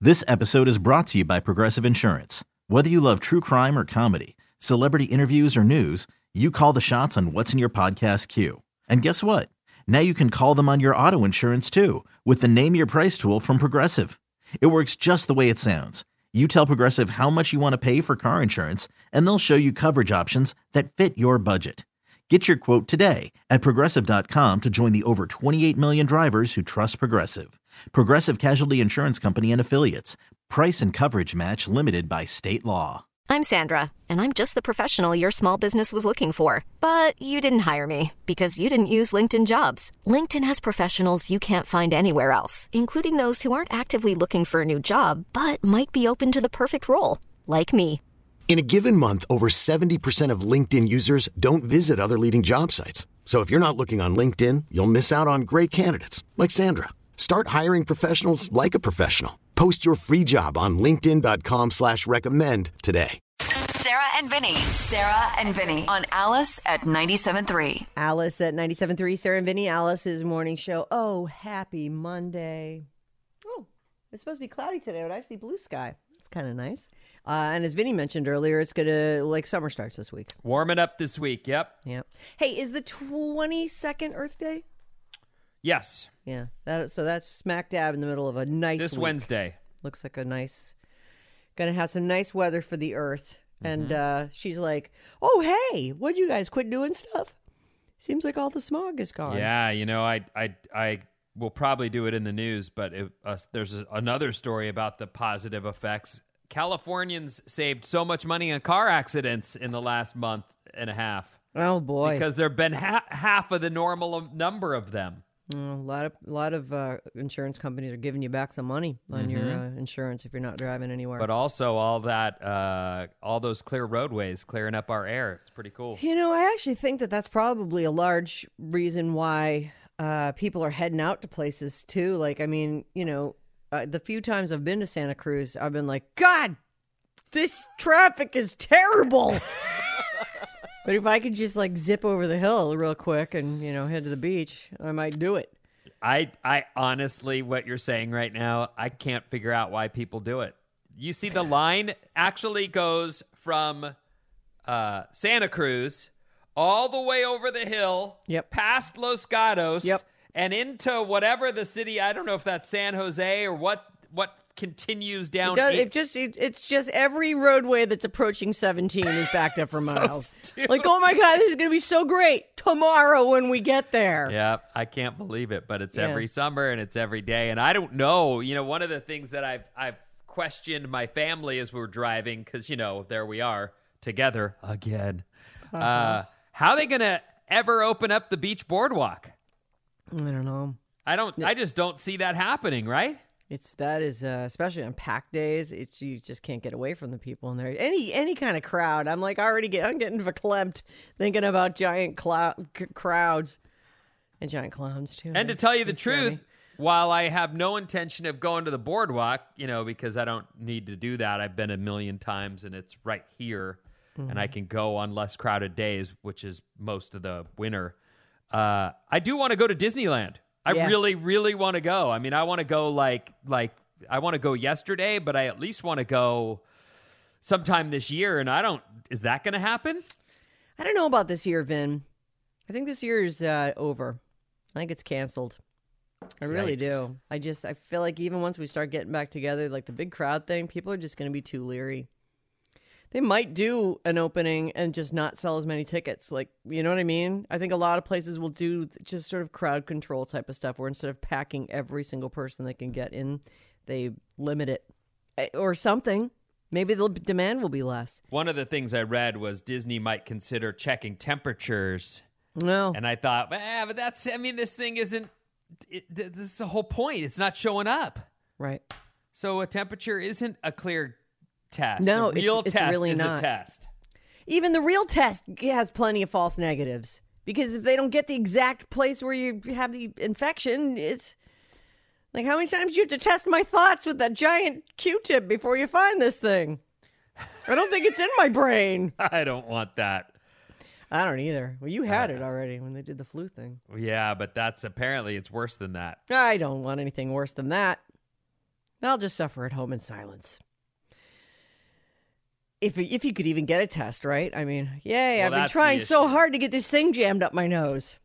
This episode is brought to you by Progressive Insurance. Whether you love true crime or comedy, celebrity interviews or news, you call the shots on what's in your podcast queue. And guess what? Now you can call them on your auto insurance too with the Name Your Price tool from Progressive. It works just the way it sounds. You tell Progressive how much you want to pay for car insurance, and they'll show you coverage options that fit your budget. Get your quote today at Progressive.com to join the over 28 million drivers who trust Progressive. Progressive Casualty Insurance Company and Affiliates. Price and coverage match limited by state law. I'm Sandra, and I'm just the professional your small business was looking for. But you didn't hire me because you didn't use LinkedIn Jobs. LinkedIn has professionals you can't find anywhere else, including those who aren't actively looking for a new job, but might be open to the perfect role, like me. In a given month, over 70% of LinkedIn users don't visit other leading job sites. So if you're not looking on LinkedIn, you'll miss out on great candidates like Sandra. Start hiring professionals like a professional. Post your free job on linkedin.com/recommend today. Sarah and Vinny on Alice at 97.3. Alice at 97.3, Sarah and Vinny, Alice's morning show. Oh, happy Monday. Oh, it's supposed to be cloudy today, but I see blue sky. It's kind of nice. And as Vinny mentioned earlier, it's going to, summer starts this week. Warming up this week, yep. Hey, is the 22nd Earth Day? Yes. Yeah, so that's smack dab in the middle of a nice This week. Wednesday. Looks like going to have some nice weather for the Earth. And she's like, oh, hey, what'd you guys quit doing stuff? Seems like all the smog is gone. Yeah, I will probably do it in the news, but there's another story about the positive effects. Californians saved so much money on car accidents in the last month and a half. Oh, boy. Because there have been half of the normal number of them. A lot of insurance companies are giving you back some money on your insurance if you're not driving anywhere. But also all those clear roadways, clearing up our air. It's pretty cool. I actually think that's probably a large reason why people are heading out to places too. The few times I've been to Santa Cruz, I've been like, God, this traffic is terrible. But if I could just zip over the hill real quick and, head to the beach, I might do it. I honestly, what you're saying right now, I can't figure out why people do it. You see, the line actually goes from Santa Cruz all the way over the hill, past Los Gatos, and into whatever the city, I don't know if that's San Jose or what continues down. It's just every roadway that's approaching 17 is backed up for miles. Stupid. Oh my God, this is going to be so great tomorrow when we get there. Yeah, I can't believe it, but it's every summer and it's every day. And I don't know, one of the things that I've questioned my family as we're driving, because, there we are together again. How are they going to ever open up the beach boardwalk? I don't know. I just don't see that happening, right? That is especially on packed days. You just can't get away from the people in there. Any kind of crowd. I'm I'm getting verklempt thinking about giant crowds and giant clowns too. And to tell you the truth, while I have no intention of going to the boardwalk, because I don't need to do that. I've been a million times and it's right here, and I can go on less crowded days, which is most of the winter. I do want to go to Disneyland. I really, really want to go. I mean, I want to go I want to go yesterday, but I at least want to go sometime this year. And is that going to happen? I don't know about this year, Vin. I think this year is over. I think it's canceled. I really do. I feel like even once we start getting back together, the big crowd thing, people are just going to be too leery. They might do an opening and just not sell as many tickets. You know what I mean? I think a lot of places will do just sort of crowd control type of stuff where instead of packing every single person they can get in, they limit it or something. Maybe the demand will be less. One of the things I read was Disney might consider checking temperatures. No. And I thought, but this thing isn't, this is the whole point. It's not showing up. Right. So a temperature isn't a clear test. No, the real test really is not. a test. Even the real test has plenty of false negatives because if they don't get the exact place where you have the infection, it's how many times do you have to test my thoughts with that giant Q-tip before you find this thing? I don't think it's in my brain. I don't want that. I don't either. Well, you had it already when they did the flu thing. Yeah, but apparently it's worse than that. I don't want anything worse than that. And I'll just suffer at home in silence. If you could even get a test, right? I mean, yay, Well, I've been that's the trying so issue. hard to get this thing jammed up my nose.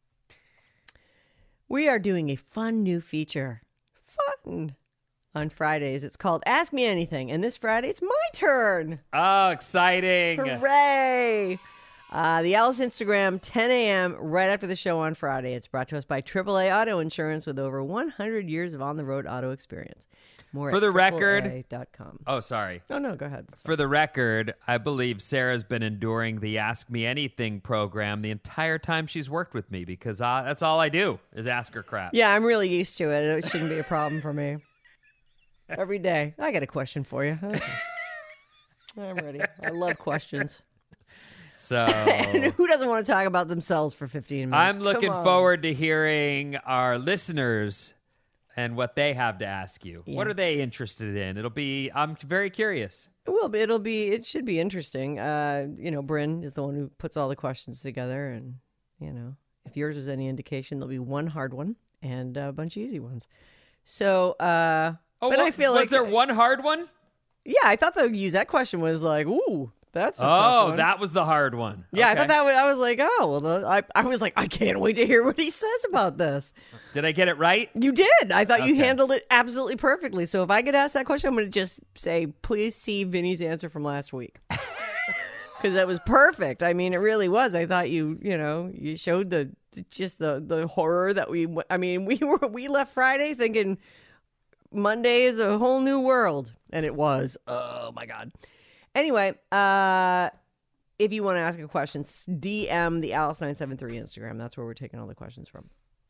We are doing a fun new feature. Fun. On Fridays. It's called Ask Me Anything. And this Friday, it's my turn. Oh, exciting. Hooray! The Alice Instagram, 10 a.m. right after the show on Friday. It's brought to us by AAA Auto Insurance with over 100 years of on-the-road auto experience. More For at the record- AAA.com. Oh, sorry. Oh, no, go ahead. For the record, I believe Sarah's been enduring the Ask Me Anything program the entire time she's worked with me because that's all I do is ask her crap. Yeah, I'm really used to it. It shouldn't be a problem for me. Every day. I got a question for you. Okay. I'm ready. I love questions. So And who doesn't want to talk about themselves for 15 minutes? I'm looking Come on. forward to hearing our listeners and what they have to ask you. Yeah. What are they interested in? I'm very curious. It will be. It should be interesting. Bryn is the one who puts all the questions together, and if yours was any indication, there'll be one hard one and a bunch of easy ones. So, but I feel was like there one hard one? Yeah, I thought the use that question was like, ooh, that's a tough one. That was the hard one. Yeah, Okay. I thought that was. I was like, oh, well, I was like, I can't wait to hear what he says about this. Did I get it right? You did. I thought you Okay. handled it absolutely perfectly. So if I could ask that question, I'm going to just say, please see Vinny's answer from last week. Because that was perfect. I mean, it really was. I thought you showed the horror that we left Friday thinking Monday is a whole new world. And it was. Oh my God. Anyway, if you want to ask a question, DM the Alice973 Instagram. That's where we're taking all the questions from.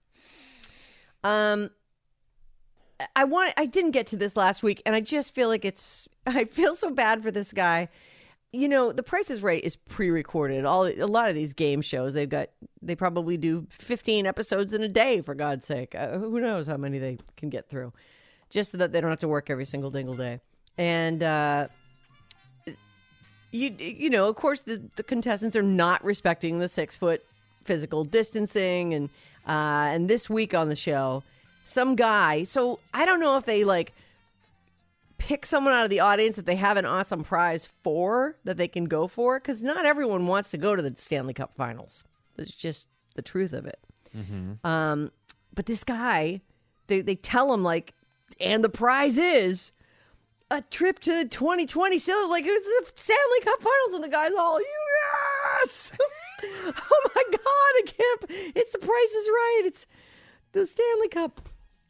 I didn't get to this last week, and I just feel like I feel so bad for this guy. The Price is Right is pre-recorded. A lot of these game shows, they probably do 15 episodes in a day, for God's sake. Who knows how many they can get through, just so that they don't have to work every single dingle day. And of course, the contestants are not respecting the 6-foot physical distancing, and this week on the show, some guy. So I don't know if they pick someone out of the audience that they have an awesome prize for that they can go for, because not everyone wants to go to the Stanley Cup Finals. That's just the truth of it. Mm-hmm. But this guy, they tell him and the prize is a trip to 2020. So it's the Stanley Cup Finals, and the guy's all, yes! Oh my God, I can't. It's the Price is Right. It's the Stanley Cup.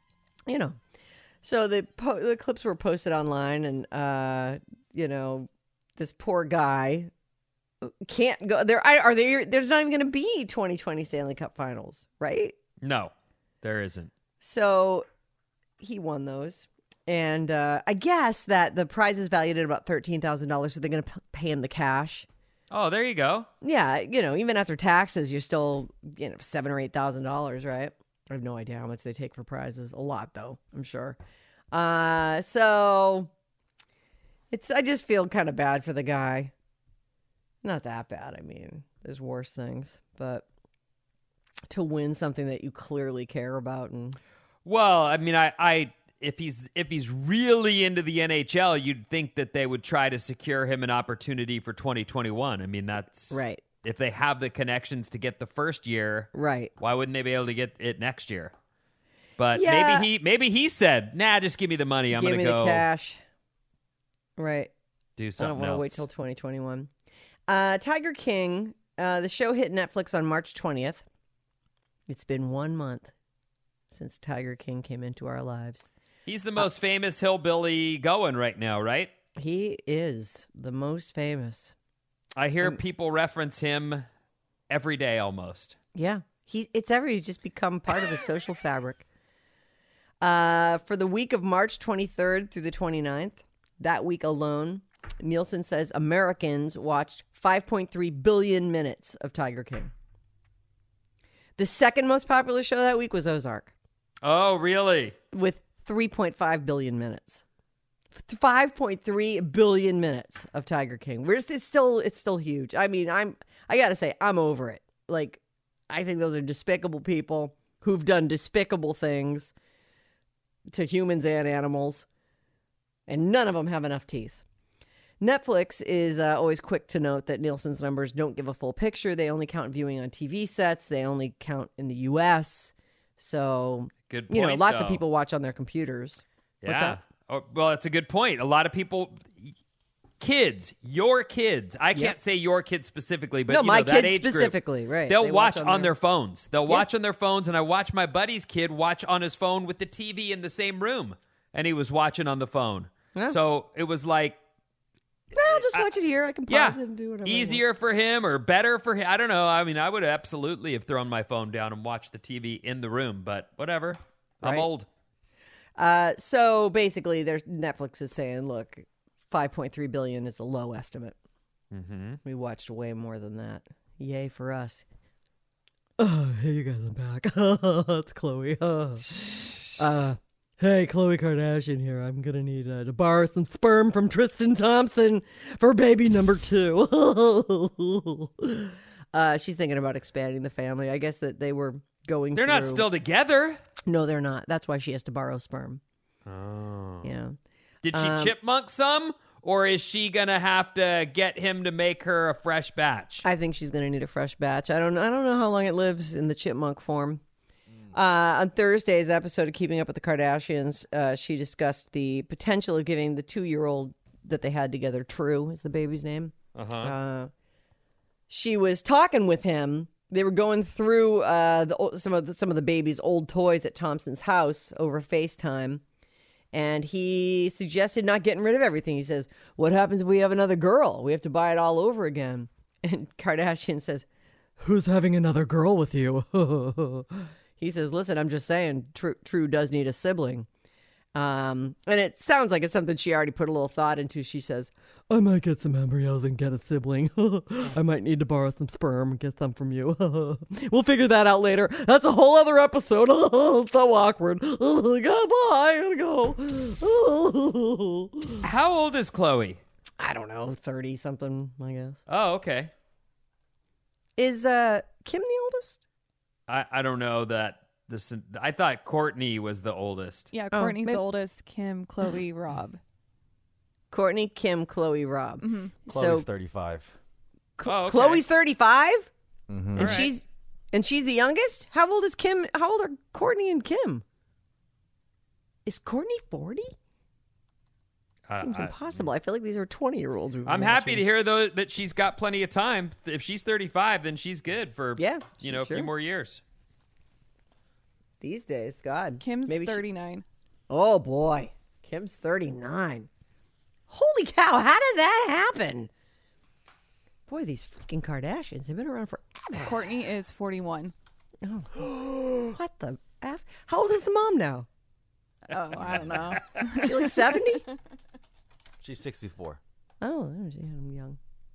So the clips were posted online, and this poor guy can't go there. There's not even going to be 2020 Stanley Cup Finals, right? No, there isn't. So he won those. And I guess that the prize is valued at about $13,000, so they're going to pay him the cash. Oh, there you go. Yeah, even after taxes, you're still $7,000 or $8,000, right? I have no idea how much they take for prizes. A lot, though, I'm sure. So I just feel kind of bad for the guy. Not that bad. I mean, there's worse things, but to win something that you clearly care about, and Well, I mean, if he's really into the NHL, you'd think that they would try to secure him an opportunity for 2021. I mean, that's right. If they have the connections to get the first year, Right. why wouldn't they be able to get it next year? But Yeah. maybe he said, "Nah, just give me the money. I'm Give going to me go the cash. Right. do I don't something want to else." wait till 2021. Tiger King, the show hit Netflix on March 20th. It's been 1 month since Tiger King came into our lives. He's the most famous hillbilly going right now, right? He is the most famous. I hear people reference him every day almost. Yeah. He's just become part of the social fabric. For the week of March 23rd through the 29th, that week alone, Nielsen says Americans watched 5.3 billion minutes of Tiger King. The second most popular show that week was Ozark, Oh, really? with 3.5 billion minutes. 5.3 billion minutes of Tiger King. It's still huge. I mean, I gotta say, I'm over it. I think those are despicable people who've done despicable things to humans and animals. and none of them have enough teeth. Netflix is always quick to note that Nielsen's numbers don't give a full picture. They only count viewing on TV sets. They only count in the U.S. So, Good point, lots of though. people watch on their computers. What's Yeah. that? Oh, well, that's a good point. A lot of people, your kids. I can't say your kids specifically, but No, my that kids age group, specifically, right. They'll They watch watch on on their phones. They'll watch on their phones, and I watched my buddy's kid watch on his phone with the TV in the same room, and he was watching on the phone. Yeah. So it was like, Well, just watch it here. I can pause yeah, it and do whatever I want. easier for him or better for him. I don't know. I mean, I would absolutely have thrown my phone down and watched the TV in the room, but whatever. I'm Right. old. So basically, Netflix is saying, look, $5.3 billion is a low estimate. Mm-hmm. We watched way more than that. Yay for us. Oh, hey, you guys, I'm back. It's Chloe. Hey, Khloe Kardashian here. I'm going to need to borrow some sperm from Tristan Thompson for baby number 2. She's thinking about expanding the family. I guess that they were going They're not through- still together. No, they're not. That's why she has to borrow sperm. Oh. Yeah. Did she chipmunk some, or is she gonna have to get him to make her a fresh batch? I think she's going to need a fresh batch. I don't know how long it lives in the chipmunk form. On Thursday's episode of Keeping Up with the Kardashians, she discussed the potential of giving the 2-year-old that they had together, True is the baby's name. She was talking with him. They were going through some of the baby's old toys at Thompson's house over FaceTime. And he suggested not getting rid of everything. He says, what happens if we have another girl? We have to buy it all over again. And Kardashian says, who's having another girl with you? He says, listen, I'm just saying, True does need a sibling. And it sounds like it's something she already put a little thought into. She says, I might get some embryos and get a sibling. I might need to borrow some sperm and get some from you. We'll figure that out later. That's a whole other episode. So awkward. Goodbye. I gotta go. How old is Chloe? I don't know, 30 something, I guess. Oh, okay. Is Kim the oldest? I don't know that. I thought Courtney was the oldest. Yeah, Courtney's maybe- the oldest. Kim, Chloe, Rob. Courtney, Kim, Chloe, Rob. Mm-hmm. Chloe's 35. Oh, okay. Chloe's 35? Mm-hmm. And All right. she's the youngest? How old is Kim? How old are Courtney and Kim? Is Courtney 40? Seems impossible. I feel like these are 20-year-olds. I'm happy to hear though that she's got plenty of time. If she's 35, then she's good for a sure. few more years. These days, God. Kim's maybe 39. Oh, boy. Kim's 39. Holy cow, how did that happen? Boy, these freaking Kardashians have been around forever. Courtney is 41. Oh. What the F? How old is the mom now? Oh, I don't know. She like 70? She's 64. Oh, she had him young.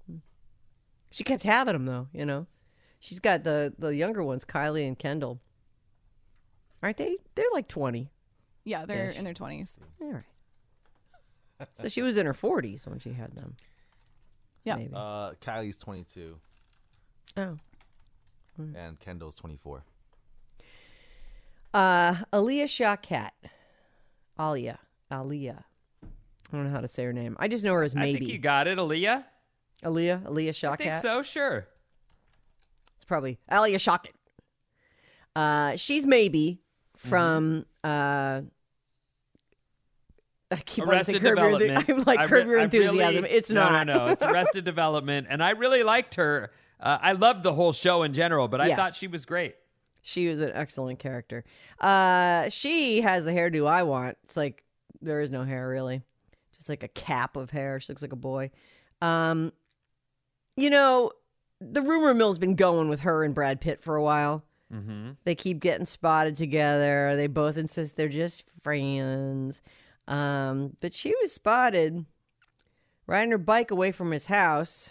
She kept having them, though, you know. She's got the younger ones, Kylie and Kendall. Aren't they? They're like 20. Yeah, they're Ish. in their 20s. All right. So she was in her 40s when she had them. Yeah. Maybe. Kylie's 22 Oh. and Kendall's 24. Aaliyah Shawkat. Aaliyah. I don't know how to say her name. I just know her as I Maybe. think you got it, Aaliyah. Aaliyah Shawkat. I think so. Sure. It's probably Aaliyah Shawkat. She's Maybe from I keep wanting to say Arrested Curb Your Development. I'm like Curb Your Enthusiasm. It's not. No. It's Arrested Development, and I really liked her. I loved the whole show in general, but I Yes. thought she was great. She was an excellent character. She has the hairdo I want. It's like there is no hair really, just like a cap of hair. She looks like a boy. You know, the rumor mill's been going with her and Brad Pitt for a while. Mm-hmm. They keep getting spotted together. They both insist they're just friends. But she was spotted riding her bike away from his house.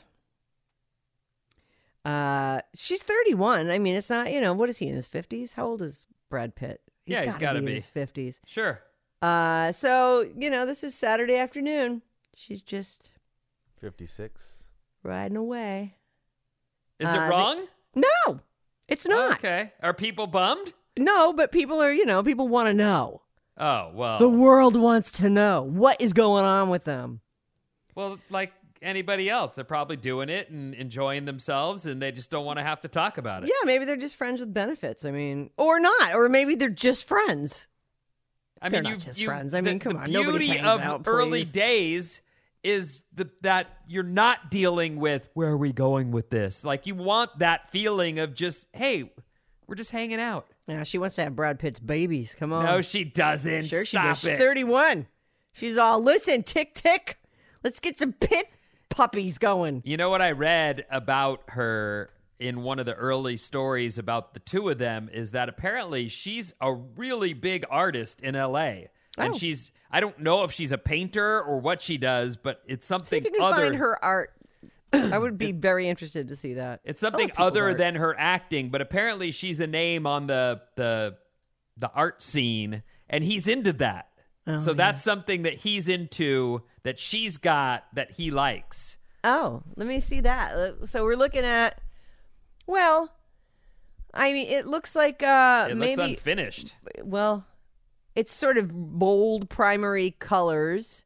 She's 31. I mean, it's not, you know, what is he, in his 50s? How old is Brad Pitt? Yeah, he's gotta in be. his 50s. Sure. So, you know, this is Saturday afternoon. She's just 56. riding away. Is it wrong? No, it's not. Okay. Are people bummed? No, but people are, you know, people want to know. Oh, well. The world wants to know what is going on with them. Well, like anybody else, they're probably doing it and enjoying themselves, and they just don't want to have to talk about it. Yeah, maybe they're just friends with benefits. I mean, or not, or maybe they're just friends. I They're mean, not just friends. I mean, come on, The nobody beauty hangs of out, early please. days is that you're not dealing with where are we going with this. Like you want that feeling of just, hey, we're just hanging out. Yeah, she wants to have Brad Pitt's babies. Come on. No, she doesn't. Sure she Stop does. She's it. 31. She's all, listen, tick, tick. Let's get some Pitt puppies going. You know what I read about her in one of the early stories about the two of them is that apparently she's a really big artist in LA. And Oh. I don't know if she's a painter or what she does, but it's See something if you can other. find her art. I would be very interested to see that. It's I love something people's other art. than her acting, but apparently she's a name on the art scene, and he's into that. So that's something that he's into that she's got that he likes. Oh, let me see that. So we're looking at, well, I mean, it looks like It maybe, looks unfinished. well, it's sort of bold primary colors.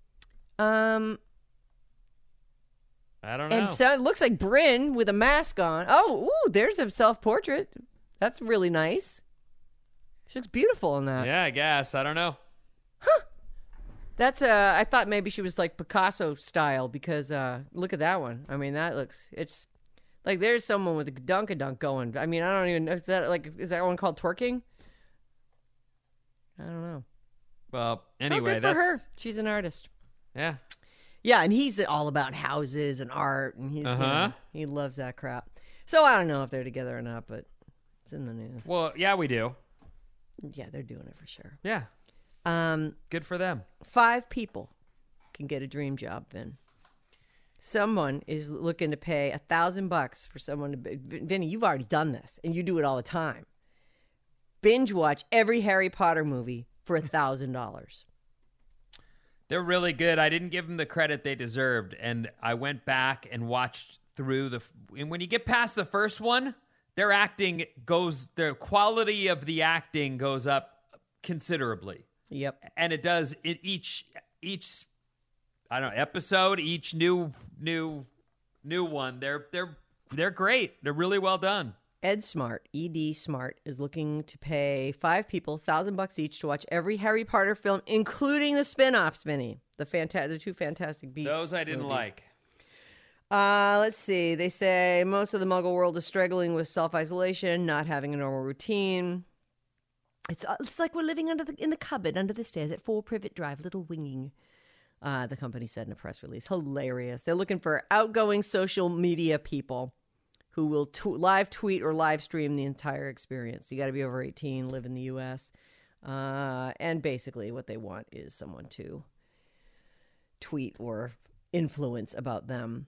I don't know. And so it looks like Bryn with a mask on. Oh, ooh, there's a self-portrait. That's really nice. She looks beautiful in that. Yeah, I guess. I don't know. That's I thought maybe she was like Picasso style because look at that one. I mean, it's like there's someone with a dunk going. I mean, I don't even know. Is that one called twerking? I don't know. Well, Oh, anyway, good that's for her. She's an artist. Yeah. Yeah, and he's all about houses and art, and Uh-huh. he loves that crap. So I don't know if they're together or not, but it's in the news. Well, yeah, we do. Yeah, they're doing it for sure. Yeah. Good for them. 5 people can get a dream job, Vin. Someone is looking to pay $1,000 for someone to. Vinny, you've already done this, and you do it all the time. Binge watch every Harry Potter movie for $1,000. They're really good. I didn't give them the credit they deserved, and I went back and watched through and when you get past the first one, their quality of the acting goes up considerably. Yep. And it does each I don't know, episode, each new one. They're great. They're really well done. Ed Smart, E.D. Smart, is looking to pay 5 people $1,000 each to watch every Harry Potter film, including the spin-offs, Vinny. The 2 Fantastic Beasts. Those I didn't movies. like. Let's see. They say most of the Muggle world is struggling with self-isolation, not having a normal routine. It's like we're living in the cupboard under the stairs at 4 Privet Drive, little winging. The company said in a press release. Hilarious. They're looking for outgoing social media people who will live tweet or live stream the entire experience. You got to be over 18, live in the U.S. And basically what they want is someone to tweet or influence about them.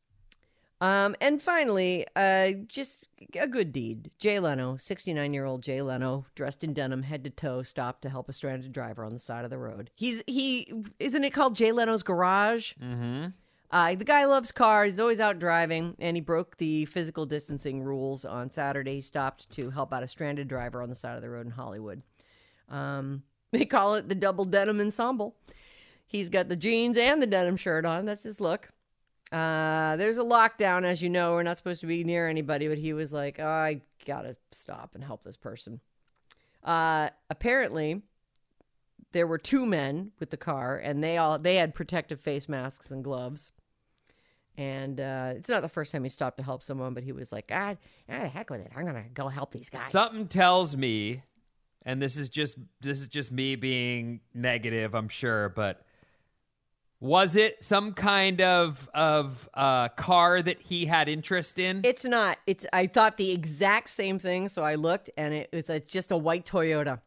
And finally, just a good deed. Jay Leno, 69-year-old Jay Leno, dressed in denim, head to toe, stopped to help a stranded driver on the side of the road. Isn't it called Jay Leno's Garage? Mm-hmm. The guy loves cars. He's always out driving, and he broke the physical distancing rules on Saturday. He stopped to help out a stranded driver on the side of the road in Hollywood. They call it the double denim ensemble. He's got the jeans and the denim shirt on. That's his look. There's a lockdown, as you know. We're not supposed to be near anybody, but he was like, oh, I gotta stop and help this person. Apparently, there were 2 men with the car, and they had protective face masks and gloves. And it's not the first time he stopped to help someone, but he was like, the heck with it. I'm gonna go help these guys. Something tells me, and this is just me being negative, I'm sure, but was it some kind of car that he had interest in? It's not. I thought the exact same thing, so I looked, and it's just a white Toyota.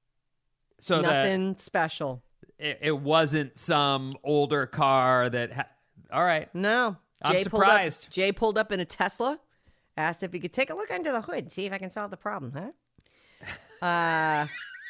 So nothing special. It wasn't some older car that. All right. No. I'm surprised. Jay pulled up in a Tesla, asked if he could take a look under the hood and see if I can solve the problem, huh?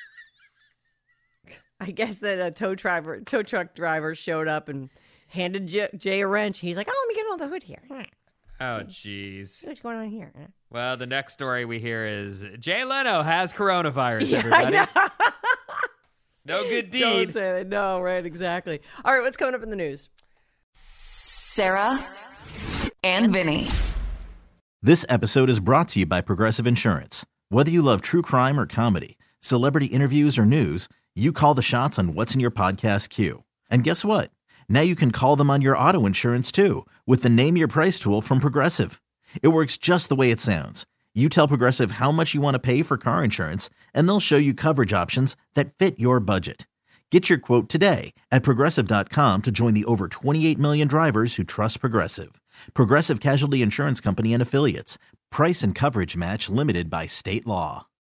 I guess that a tow truck driver showed up and handed Jay a wrench. He's like, oh, let me get on the hood here. Oh, jeez. See what's going on here. Huh? Well, the next story we hear is Jay Leno has coronavirus, Yeah, everybody. I know. No good Don't deed. say that. No, right, exactly. All right, what's coming up in the news? Sarah and Vinny. This episode is brought to you by Progressive Insurance. Whether you love true crime or comedy, celebrity interviews or news, you call the shots on what's in your podcast queue. And guess what? Now you can call them on your auto insurance too with the Name Your Price tool from Progressive. It works just the way it sounds. You tell Progressive how much you want to pay for car insurance, and they'll show you coverage options that fit your budget. Get your quote today at Progressive.com to join the over 28 million drivers who trust Progressive. Progressive Casualty Insurance Company and Affiliates. Price and coverage match limited by state law.